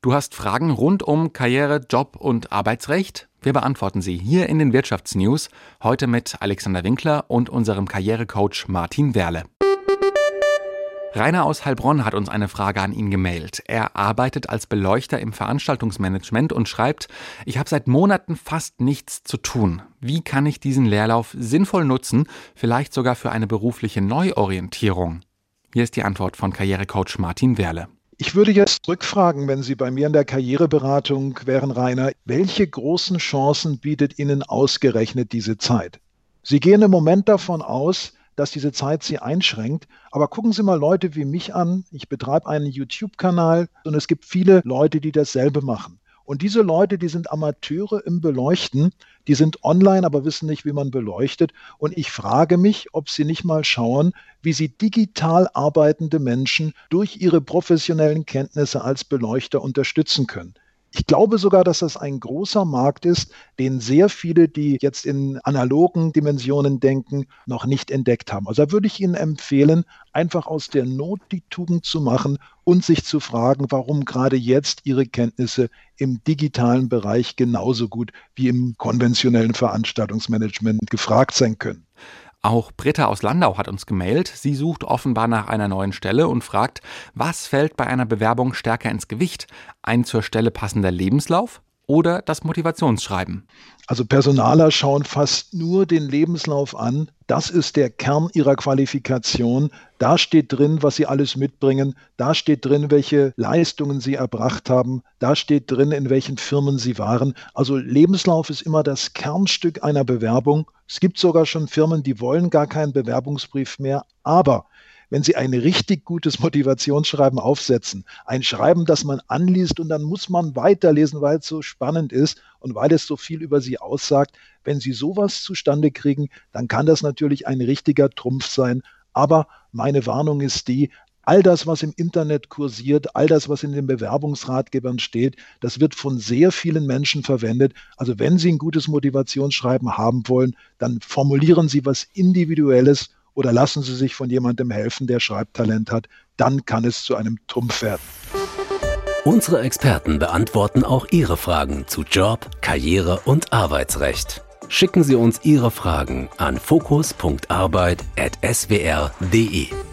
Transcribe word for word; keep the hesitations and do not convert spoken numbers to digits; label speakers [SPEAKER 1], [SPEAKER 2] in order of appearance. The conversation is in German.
[SPEAKER 1] Du hast Fragen rund um Karriere, Job und Arbeitsrecht? Wir beantworten sie hier in den Wirtschaftsnews, heute mit Alexander Winkler und unserem Karrierecoach Martin Werle. Rainer aus Heilbronn hat uns eine Frage an ihn gemailt. Er arbeitet als Beleuchter im Veranstaltungsmanagement und schreibt: Ich habe seit Monaten fast nichts zu tun. Wie kann ich diesen Leerlauf sinnvoll nutzen, vielleicht sogar für eine berufliche Neuorientierung? Hier ist die Antwort von Karrierecoach Martin Werle.
[SPEAKER 2] Ich würde jetzt rückfragen, wenn Sie bei mir in der Karriereberatung wären, Rainer, welche großen Chancen bietet Ihnen ausgerechnet diese Zeit? Sie gehen im Moment davon aus, dass diese Zeit Sie einschränkt. Aber gucken Sie mal Leute wie mich an. Ich betreibe einen YouTube-Kanal und es gibt viele Leute, die dasselbe machen. Und diese Leute, die sind Amateure im Beleuchten, die sind online, aber wissen nicht, wie man beleuchtet. Und ich frage mich, ob sie nicht mal schauen, wie sie digital arbeitende Menschen durch ihre professionellen Kenntnisse als Beleuchter unterstützen können. Ich glaube sogar, dass das ein großer Markt ist, den sehr viele, die jetzt in analogen Dimensionen denken, noch nicht entdeckt haben. Also da würde ich Ihnen empfehlen, einfach aus der Not die Tugend zu machen und sich zu fragen, warum gerade jetzt Ihre Kenntnisse im digitalen Bereich genauso gut wie im konventionellen Veranstaltungsmanagement gefragt sein können.
[SPEAKER 1] Auch Britta aus Landau hat uns gemailt. Sie sucht offenbar nach einer neuen Stelle und fragt, was fällt bei einer Bewerbung stärker ins Gewicht? Ein zur Stelle passender Lebenslauf oder das Motivationsschreiben?
[SPEAKER 2] Also Personaler schauen fast nur den Lebenslauf an. Das ist der Kern ihrer Qualifikation. Da steht drin, was sie alles mitbringen. Da steht drin, welche Leistungen sie erbracht haben. Da steht drin, in welchen Firmen sie waren. Also Lebenslauf ist immer das Kernstück einer Bewerbung. Es gibt sogar schon Firmen, die wollen gar keinen Bewerbungsbrief mehr. Aber wenn Sie ein richtig gutes Motivationsschreiben aufsetzen, ein Schreiben, das man anliest und dann muss man weiterlesen, weil es so spannend ist und weil es so viel über Sie aussagt, wenn Sie sowas zustande kriegen, dann kann das natürlich ein richtiger Trumpf sein. Aber meine Warnung ist die, all das, was im Internet kursiert, all das, was in den Bewerbungsratgebern steht, das wird von sehr vielen Menschen verwendet. Also wenn Sie ein gutes Motivationsschreiben haben wollen, dann formulieren Sie was Individuelles oder lassen Sie sich von jemandem helfen, der Schreibtalent hat. Dann kann es zu einem Trumpf werden.
[SPEAKER 3] Unsere Experten beantworten auch Ihre Fragen zu Job, Karriere und Arbeitsrecht. Schicken Sie uns Ihre Fragen an fokus punkt arbeit at s w r punkt d e.